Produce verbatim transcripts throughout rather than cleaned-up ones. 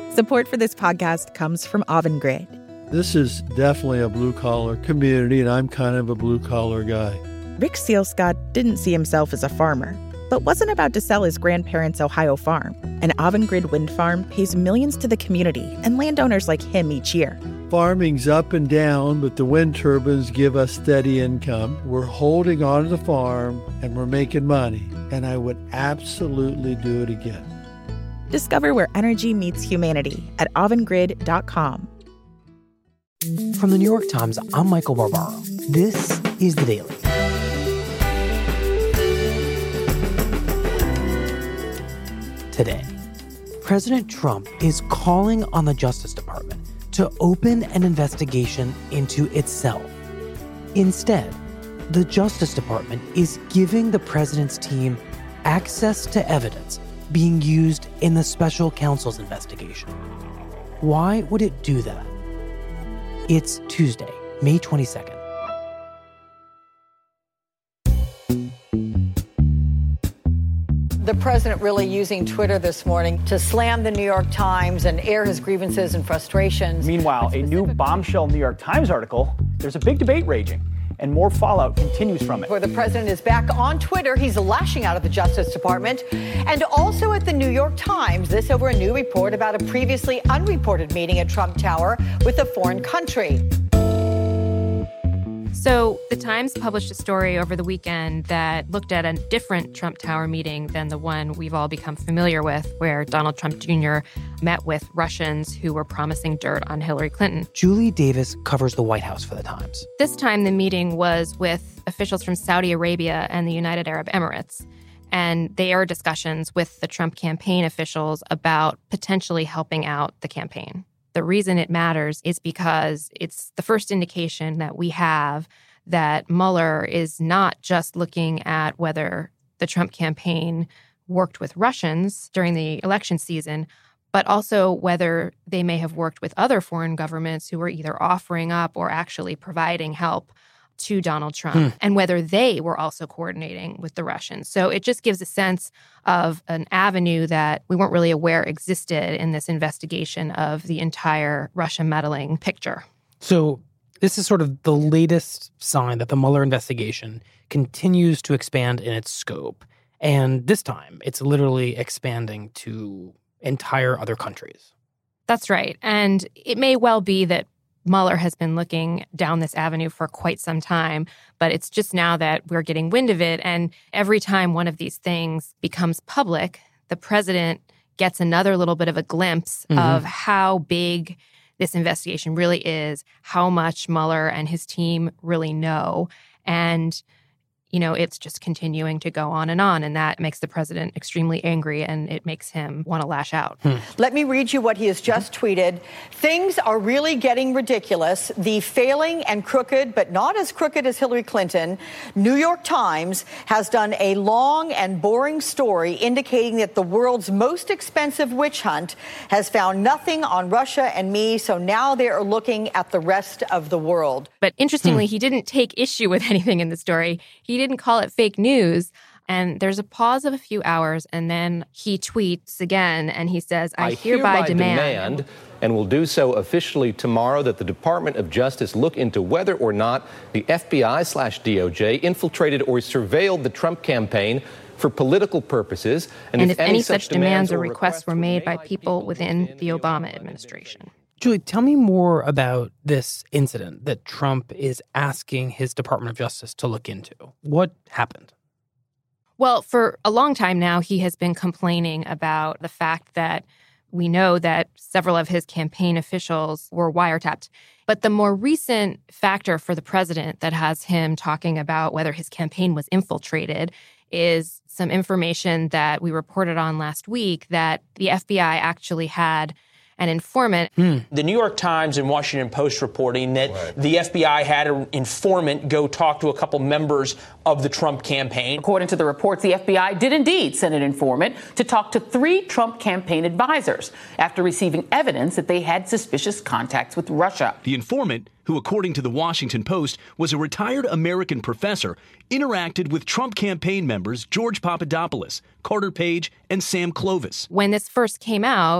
Support for this podcast comes from Avangrid. This is definitely a blue-collar community, and I'm kind of a blue-collar guy. Rick Sealscott didn't see himself as a farmer, but wasn't about to sell his grandparents' Ohio farm. An Avangrid wind farm pays millions to the community and landowners like him each year. Farming's up and down, but the wind turbines give us steady income. We're holding on to the farm, and we're making money, and I would absolutely do it again. Discover where energy meets humanity at avangrid dot com. From the New York Times, I'm Michael Barbaro. This is The Daily. Today, President Trump is calling on the Justice Department to open an investigation into itself. Instead, the Justice Department is giving the president's team access to evidence being used in the special counsel's investigation. Why would it do that? It's Tuesday, May twenty-second. The president really using Twitter this morning to slam the New York Times and air his grievances and frustrations. Meanwhile, a new bombshell New York Times article, there's a big debate raging, and more fallout continues from it. Where the president is back on Twitter, he's lashing out at the Justice Department. And also at the New York Times, this over a new report about a previously unreported meeting at Trump Tower with a foreign country. So the Times published a story over the weekend that looked at a different Trump Tower meeting than the one we've all become familiar with, where Donald Trump Junior met with Russians who were promising dirt on Hillary Clinton. Julie Davis covers the White House for the Times. This time the meeting was with officials from Saudi Arabia and the United Arab Emirates. And they are discussions with the Trump campaign officials about potentially helping out the campaign. The reason it matters is because it's the first indication that we have that Mueller is not just looking at whether the Trump campaign worked with Russians during the election season, but also whether they may have worked with other foreign governments who were either offering up or actually providing help to Donald Trump, hmm. and whether they were also coordinating with the Russians. So it just gives a sense of an avenue that we weren't really aware existed in this investigation of the entire Russia meddling picture. So this is sort of the latest sign that the Mueller investigation continues to expand in its scope. And this time, it's literally expanding to entire other countries. That's right. And it may well be that Mueller has been looking down this avenue for quite some time, but it's just now that we're getting wind of it. And every time one of these things becomes public, the president gets another little bit of a glimpse mm-hmm. of how big this investigation really is, how much Mueller and his team really know. And you know, it's just continuing to go on and on. And that makes the president extremely angry, and it makes him want to lash out. Hmm. Let me read you what he has just tweeted. Things are really getting ridiculous. The failing and crooked, but not as crooked as Hillary Clinton, New York Times has done a long and boring story indicating that the world's most expensive witch hunt has found nothing on Russia and me. So now they are looking at the rest of the world. But interestingly, hmm. he didn't take issue with anything in the story. He didn't call it fake news. And there's a pause of a few hours, and then he tweets again, and he says, I, I hereby, hereby demand, demand, and will do so officially tomorrow, that the Department of Justice look into whether or not the F B I slash D O J infiltrated or surveilled the Trump campaign for political purposes. And, and if, if any, any such demands or requests were made by people within the Obama administration. Julie, tell me more about this incident that Trump is asking his Department of Justice to look into. What happened? Well, for a long time now, he has been complaining about the fact that we know that several of his campaign officials were wiretapped. But the more recent factor for the president that has him talking about whether his campaign was infiltrated is some information that we reported on last week that the F B I actually had an informant. Hmm. The New York Times and Washington Post reporting that right. the F B I had an informant go talk to a couple members of the Trump campaign. According to the reports, the F B I did indeed send an informant to talk to three Trump campaign advisors after receiving evidence that they had suspicious contacts with Russia. The informant, who according to the Washington Post was a retired American professor, interacted with Trump campaign members George Papadopoulos, Carter Page, and Sam Clovis. When this first came out,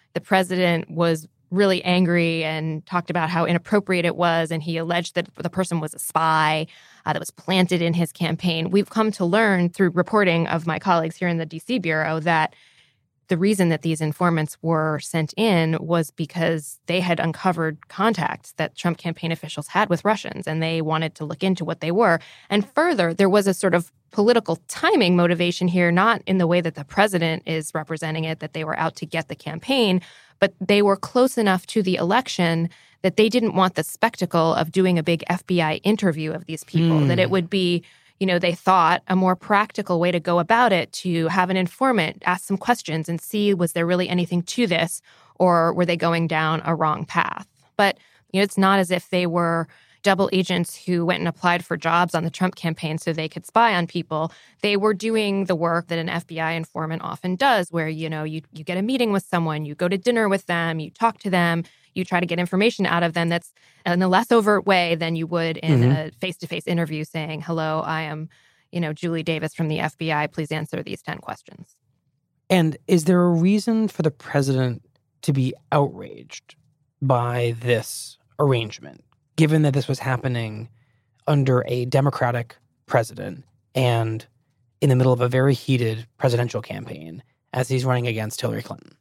the president was really angry and talked about how inappropriate it was, and he alleged that the person was a spy uh, that was planted in his campaign. We've come to learn through reporting of my colleagues here in the D C Bureau that the reason that these informants were sent in was because they had uncovered contacts that Trump campaign officials had with Russians, and they wanted to look into what they were. And further, there was a sort of political timing motivation here, not in the way that the president is representing it, that they were out to get the campaign, but they were close enough to the election that they didn't want the spectacle of doing a big F B I interview of these people, mm. that it would be, you know, they thought a more practical way to go about it to have an informant ask some questions and see, was there really anything to this, or were they going down a wrong path? But, you know, it's not as if they were double agents who went and applied for jobs on the Trump campaign so they could spy on people. They were doing the work that an F B I informant often does, where, you know, you, you get a meeting with someone, you go to dinner with them, you talk to them, you try to get information out of them that's in a less overt way than you would in mm-hmm. a face-to-face interview saying, hello, I am, you know, Julie Davis from the F B I. Please answer these ten questions. And is there a reason for the president to be outraged by this arrangement, given that this was happening under a Democratic president and in the middle of a very heated presidential campaign as he's running against Hillary Clinton?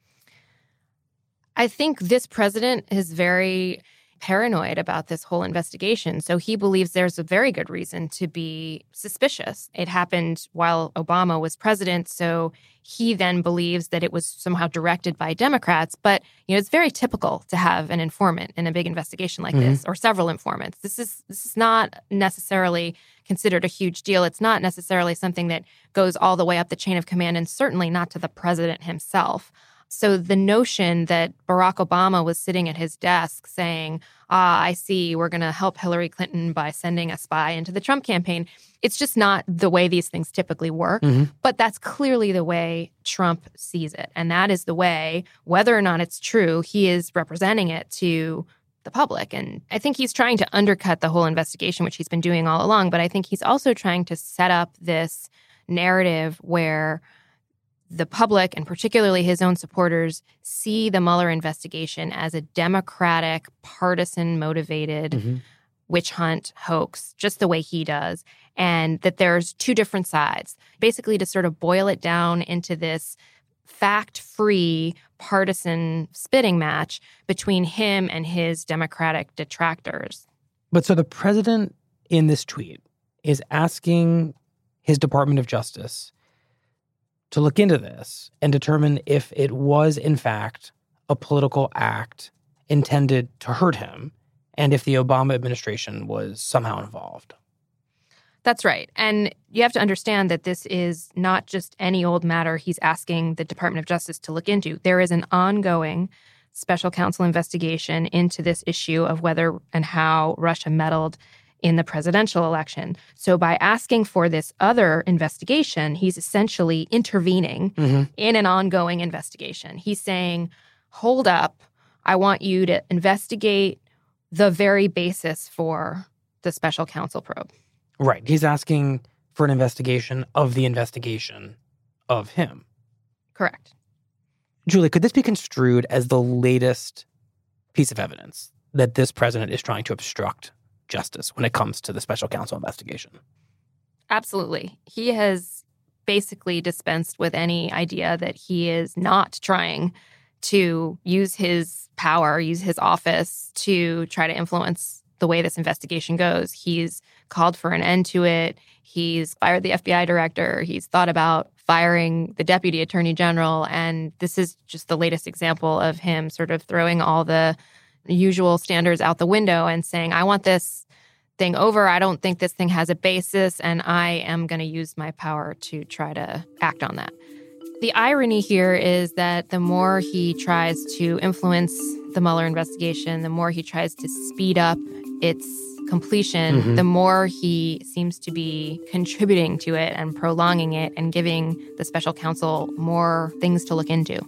I think this president is very paranoid about this whole investigation. So he believes there's a very good reason to be suspicious. It happened while Obama was president, so he then believes that it was somehow directed by Democrats. But, you know, it's very typical to have an informant in a big investigation like mm-hmm. this, or several informants. This is this is not necessarily considered a huge deal. It's not necessarily something that goes all the way up the chain of command, and certainly not to the president himself. So the notion that Barack Obama was sitting at his desk saying, ah, I see, we're going to help Hillary Clinton by sending a spy into the Trump campaign, it's just not the way these things typically work. Mm-hmm. But that's clearly the way Trump sees it. And that is the way, whether or not it's true, he is representing it to the public. And I think he's trying to undercut the whole investigation, which he's been doing all along. But I think he's also trying to set up this narrative where the public, and particularly his own supporters, see the Mueller investigation as a Democratic, partisan-motivated mm-hmm. witch hunt hoax, just the way he does, and that there's two different sides. Basically, to sort of boil it down into this fact-free, partisan spitting match between him and his Democratic detractors. But so the president in this tweet is asking his Department of Justice to look into this and determine if it was, in fact, a political act intended to hurt him, and if the Obama administration was somehow involved. That's right. And you have to understand that this is not just any old matter he's asking the Department of Justice to look into. There is an ongoing special counsel investigation into this issue of whether and how Russia meddled in the presidential election. So by asking for this other investigation, he's essentially intervening mm-hmm. in an ongoing investigation. He's saying, hold up, I want you to investigate the very basis for the special counsel probe. Right. He's asking for an investigation of the investigation of him. Correct. Julie, could this be construed as the latest piece of evidence that this president is trying to obstruct justice when it comes to the special counsel investigation? Absolutely. He has basically dispensed with any idea that he is not trying to use his power, use his office to try to influence the way this investigation goes. He's called for an end to it. He's fired the F B I director. He's thought about firing the deputy attorney general. And this is just the latest example of him sort of throwing all the usual standards out the window and saying, I want this thing over. I don't think this thing has a basis, and I am going to use my power to try to act on that. The irony here is that the more he tries to influence the Mueller investigation, the more he tries to speed up its completion, mm-hmm. the more he seems to be contributing to it and prolonging it and giving the special counsel more things to look into.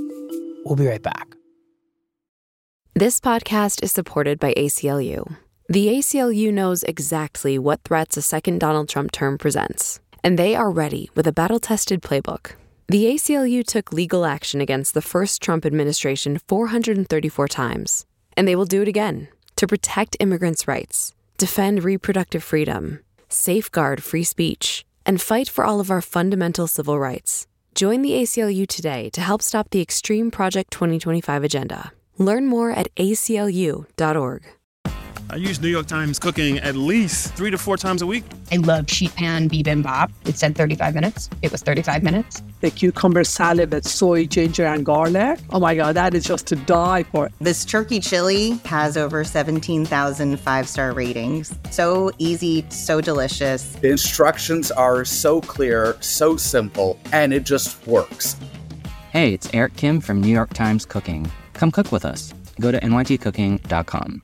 We'll be right back. This podcast is supported by A C L U. The A C L U knows exactly what threats a second Donald Trump term presents, and they are ready with a battle-tested playbook. The A C L U took legal action against the first Trump administration four hundred thirty-four times, and they will do it again to protect immigrants' rights, defend reproductive freedom, safeguard free speech, and fight for all of our fundamental civil rights. Join the A C L U today to help stop the Extreme Project twenty twenty-five agenda. Learn more at A C L U dot org. I use New York Times Cooking at least three to four times a week. I love sheet pan bibimbap. It said thirty-five minutes. It was thirty-five minutes. The cucumber salad with soy, ginger, and garlic. Oh my God, that is just to die for. This turkey chili has over seventeen thousand five-star ratings. So easy, so delicious. The instructions are so clear, so simple, and it just works. Hey, it's Eric Kim from New York Times Cooking. Come cook with us. Go to N Y T cooking dot com.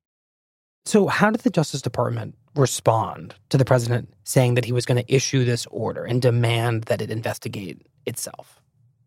So how did the Justice Department respond to the president saying that he was going to issue this order and demand that it investigate itself?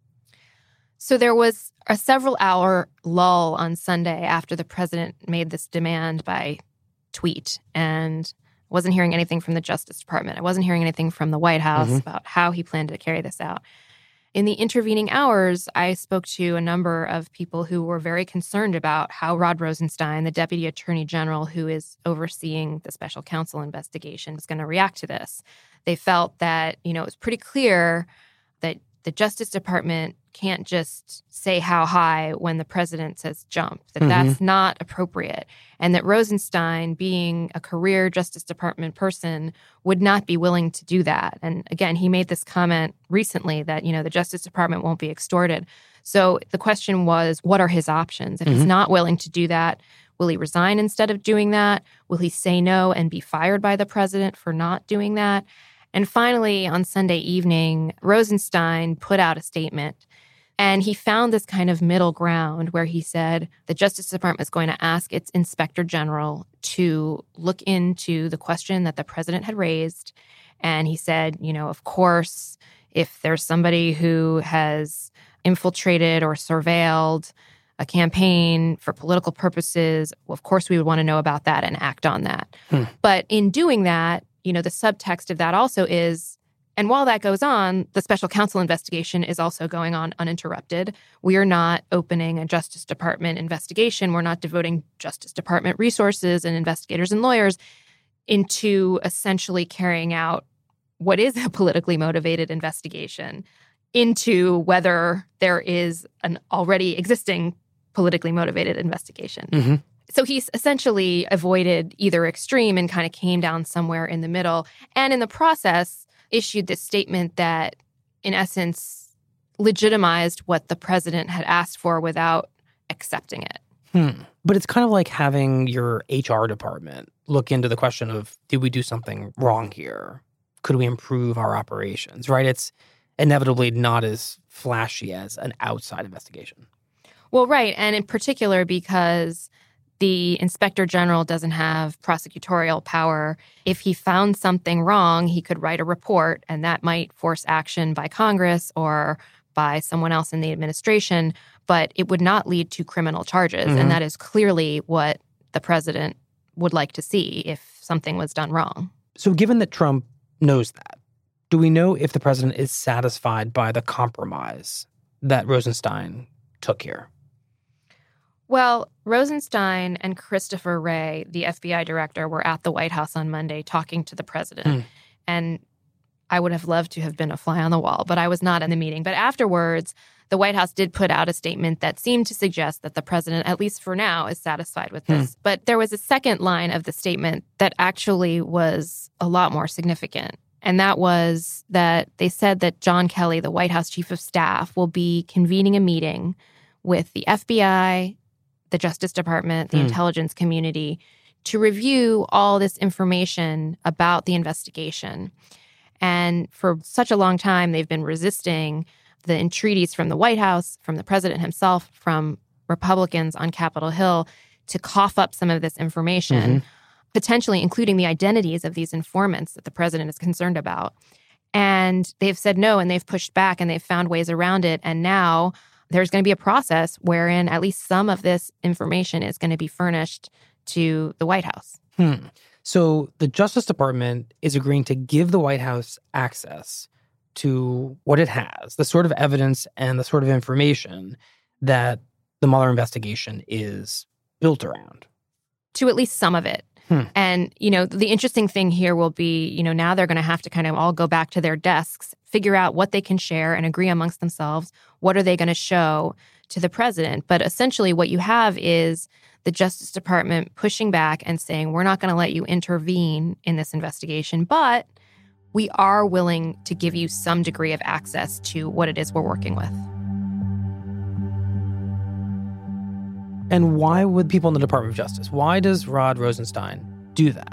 So there was a several-hour lull on Sunday after the president made this demand by tweet, and wasn't hearing anything from the Justice Department. I wasn't hearing anything from the White House mm-hmm. about how he planned to carry this out. In the intervening hours, I spoke to a number of people who were very concerned about how Rod Rosenstein, the Deputy Attorney General who is overseeing the special counsel investigation, was going to react to this. They felt that, you know, it was pretty clear that the Justice Department can't just say how high when the president says jump, that mm-hmm. that's not appropriate, and that Rosenstein, being a career Justice Department person, would not be willing to do that. And again, he made this comment recently that, you know, the Justice Department won't be extorted. So the question was, what are his options? If mm-hmm. he's not willing to do that, will he resign instead of doing that? Will he say no and be fired by the president for not doing that? And finally, on Sunday evening, Rosenstein put out a statement, and he found this kind of middle ground where he said the Justice Department is going to ask its Inspector General to look into the question that the president had raised. And he said, you know, of course, if there's somebody who has infiltrated or surveilled a campaign for political purposes, well, of course, we would want to know about that and act on that. Hmm. But in doing that, you know, the subtext of that also is, and while that goes on, the special counsel investigation is also going on uninterrupted. We are not opening a Justice Department investigation. We're not devoting Justice Department resources and investigators and lawyers into essentially carrying out what is a politically motivated investigation into whether there is an already existing politically motivated investigation. Mm-hmm. So he's essentially avoided either extreme and kind of came down somewhere in the middle. And in the process, issued this statement that, in essence, legitimized what the president had asked for without accepting it. Hmm. But it's kind of like having your H R department look into the question of, did we do something wrong here? Could we improve our operations, right? It's inevitably not as flashy as an outside investigation. Well, right. And in particular, because the Inspector General doesn't have prosecutorial power. If he found something wrong, he could write a report, and that might force action by Congress or by someone else in the administration, but it would not lead to criminal charges. Mm-hmm. And that is clearly what the president would like to see if something was done wrong. So given that Trump knows that, do we know if the president is satisfied by the compromise that Rosenstein took here? Well, Rosenstein and Christopher Wray, the F B I director, were at the White House on Monday talking to the president. Mm. And I would have loved to have been a fly on the wall, but I was not in the meeting. But afterwards, the White House did put out a statement that seemed to suggest that the president, at least for now, is satisfied with this. Mm. But there was a second line of the statement that actually was a lot more significant. And that was that they said that John Kelly, the White House chief of staff, will be convening a meeting with the F B I, the Justice Department, the mm. intelligence community, to review all this information about the investigation. And for such a long time, they've been resisting the entreaties from the White House, from the president himself, from Republicans on Capitol Hill to cough up some of this information, mm-hmm. potentially including the identities of these informants that the president is concerned about. And they've said no, and they've pushed back, and they've found ways around it. And now there's going to be a process wherein at least some of this information is going to be furnished to the White House. Hmm. So the Justice Department is agreeing to give the White House access to what it has, the sort of evidence and the sort of information that the Mueller investigation is built around. To at least some of it. Hmm. And, you know, the interesting thing here will be, you know, now they're going to have to kind of all go back to their desks, figure out what they can share and agree amongst themselves. What are they going to show to the president? But essentially what you have is the Justice Department pushing back and saying, we're not going to let you intervene in this investigation, but we are willing to give you some degree of access to what it is we're working with. And why would people in the Department of Justice, why does Rod Rosenstein do that?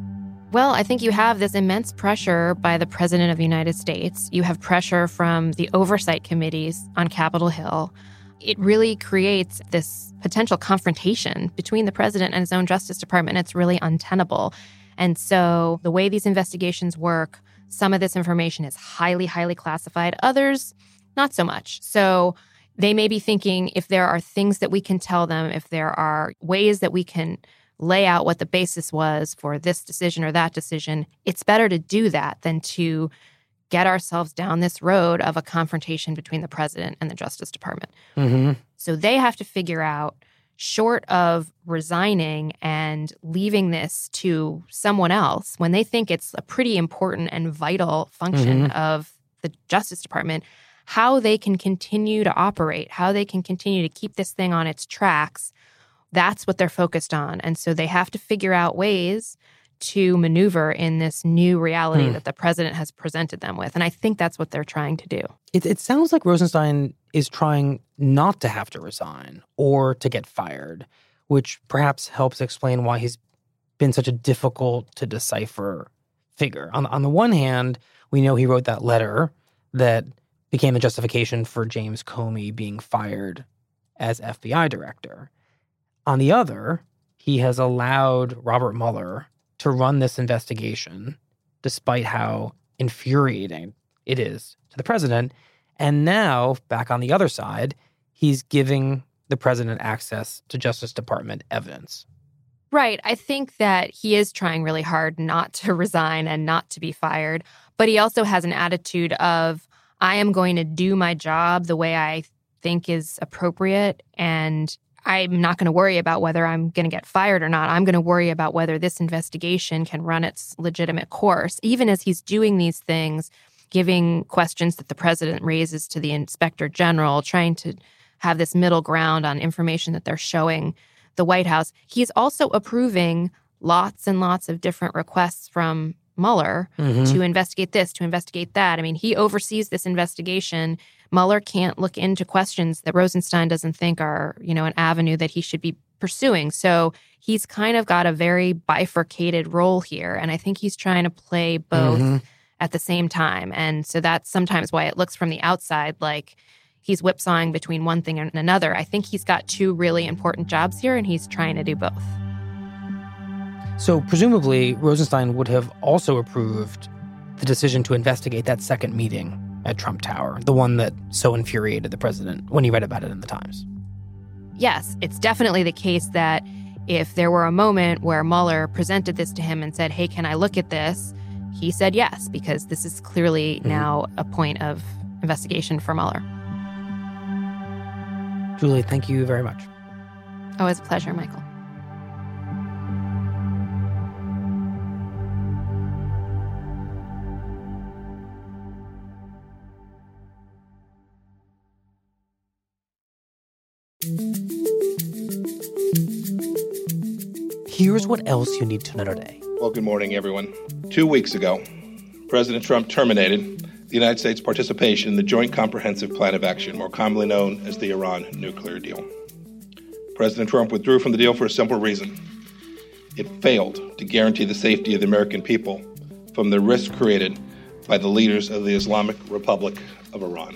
Well, I think you have this immense pressure by the President of the United States. You have pressure from the oversight committees on Capitol Hill. It really creates this potential confrontation between the president and his own Justice Department. It's really untenable. And so the way these investigations work, some of this information is highly, highly classified. Others, not so much. So they may be thinking if there are things that we can tell them, if there are ways that we can lay out what the basis was for this decision or that decision, it's better to do that than to get ourselves down this road of a confrontation between the president and the Justice Department. Mm-hmm. So they have to figure out, short of resigning and leaving this to someone else, when they think it's a pretty important and vital function Mm-hmm. of the Justice Department, how they can continue to operate, how they can continue to keep this thing on its tracks. That's what they're focused on. And so they have to figure out ways to maneuver in this new reality Hmm. that the president has presented them with. And I think that's what they're trying to do. It, it sounds like Rosenstein is trying not to have to resign or to get fired, which perhaps helps explain why he's been such a difficult to decipher figure. On, on the one hand, we know he wrote that letter that became the justification for James Comey being fired as F B I director. On the other, he has allowed Robert Mueller to run this investigation, despite how infuriating it is to the president. And now, back on the other side, he's giving the president access to Justice Department evidence. Right. I think that he is trying really hard not to resign and not to be fired. But he also has an attitude of, I am going to do my job the way I think is appropriate, and I'm not going to worry about whether I'm going to get fired or not. I'm going to worry about whether this investigation can run its legitimate course. Even as he's doing these things, giving questions that the president raises to the inspector general, trying to have this middle ground on information that they're showing the White House, he's also approving lots and lots of different requests from Mueller Mm-hmm. to investigate this, to investigate that. I mean, he oversees this investigation. Mueller can't look into questions that Rosenstein doesn't think are, you know, an avenue that he should be pursuing. So he's kind of got a very bifurcated role here. And I think he's trying to play both Mhm. at the same time. And so that's sometimes why it looks from the outside like he's whipsawing between one thing and another. I think he's got two really important jobs here, and he's trying to do both. So presumably, Rosenstein would have also approved the decision to investigate that second meeting at Trump Tower, the one that so infuriated the president when he read about it in the Times. Yes, it's definitely the case that if there were a moment where Mueller presented this to him and said, hey, can I look at this? He said yes, because this is clearly Mm-hmm. now a point of investigation for Mueller. Julie, thank you very much. Oh, it's a pleasure, Michael. Here's what else you need to know today. Well, good morning, everyone. Two weeks ago, President Trump terminated the United States' participation in the Joint Comprehensive Plan of Action, more commonly known as the Iran nuclear deal. President Trump withdrew from the deal for a simple reason. It failed to guarantee the safety of the American people from the risk created by the leaders of the Islamic Republic of Iran.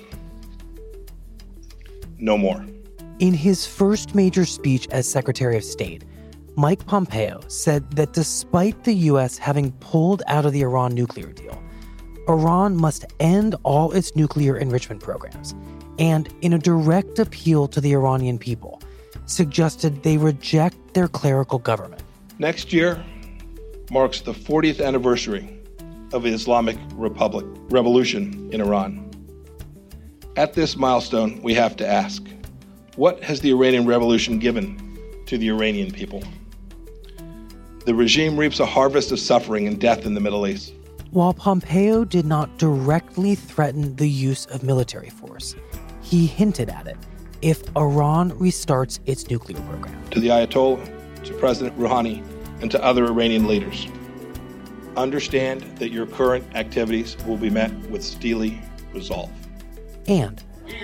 No more. In his first major speech as Secretary of State, Mike Pompeo said that despite the U S having pulled out of the Iran nuclear deal, Iran must end all its nuclear enrichment programs, and in a direct appeal to the Iranian people, suggested they reject their clerical government. Next year marks the fortieth anniversary of the Islamic Republic revolution in Iran. At this milestone, we have to ask, what has the Iranian Revolution given to the Iranian people? The regime reaps a harvest of suffering and death in the Middle East. While Pompeo did not directly threaten the use of military force, he hinted at it if Iran restarts its nuclear program. To the Ayatollah, to President Rouhani, and to other Iranian leaders, understand that your current activities will be met with steely resolve. And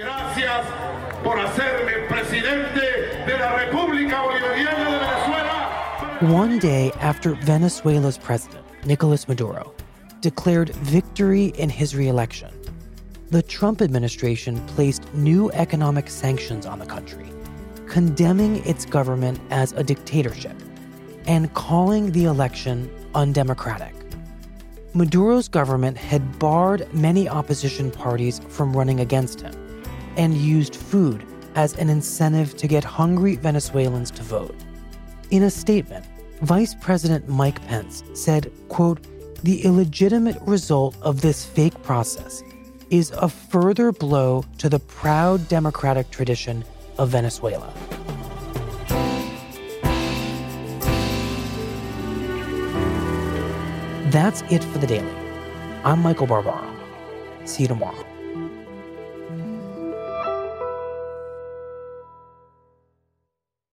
one day after Venezuela's president, Nicolas Maduro, declared victory in his re-election, the Trump administration placed new economic sanctions on the country, condemning its government as a dictatorship and calling the election undemocratic. Maduro's government had barred many opposition parties from running against him and used food as an incentive to get hungry Venezuelans to vote. In a statement, Vice President Mike Pence said, quote, "The illegitimate result of this fake process is a further blow to the proud democratic tradition of Venezuela." That's it for The Daily. I'm Michael Barbaro. See you tomorrow.